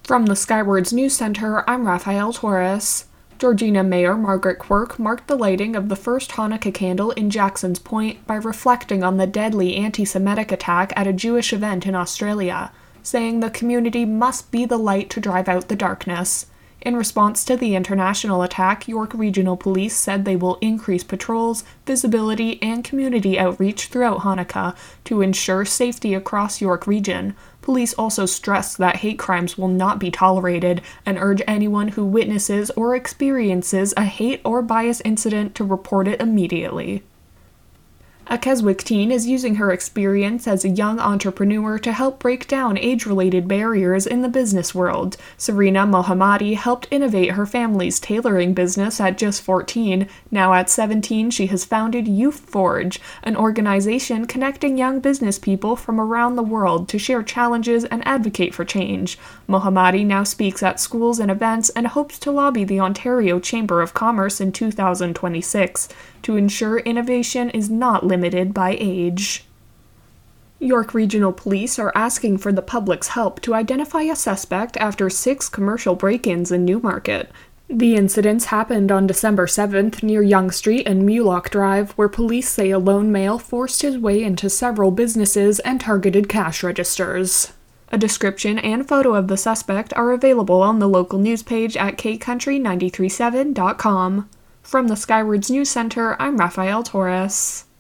From the Skywards News Center, I'm Raphael Torres. Georgina Mayor Margaret Quirk marked the lighting of the first Hanukkah candle in Jackson's Point by reflecting on the deadly anti-Semitic attack at a Jewish event in Australia, saying the community must be the light to drive out the darkness. In response to the international attack, York Regional Police said they will increase patrols, visibility, and community outreach throughout Hanukkah to ensure safety across York Region. Police also stressed that hate crimes will not be tolerated and urge anyone who witnesses or experiences a hate or bias incident to report it immediately. A Keswick teen is using her experience as a young entrepreneur to help break down age-related barriers in the business world. Serena Mohammadi helped innovate her family's tailoring business at just 14. Now at 17, she has founded Youth Forge, an organization connecting young business people from around the world to share challenges and advocate for change. Mohammadi now speaks at schools and events and hopes to lobby the Ontario Chamber of Commerce in 2026 to ensure innovation is not limited by age. York Regional Police are asking for the public's help to identify a suspect after 6 commercial break-ins in Newmarket. The incidents happened on December 7th near Yonge Street and Mulock Drive, where police say a lone male forced his way into several businesses and targeted cash registers. A description and photo of the suspect are available on the local news page at kcountry937.com. From the Skywards News Center, I'm Raphael Torres.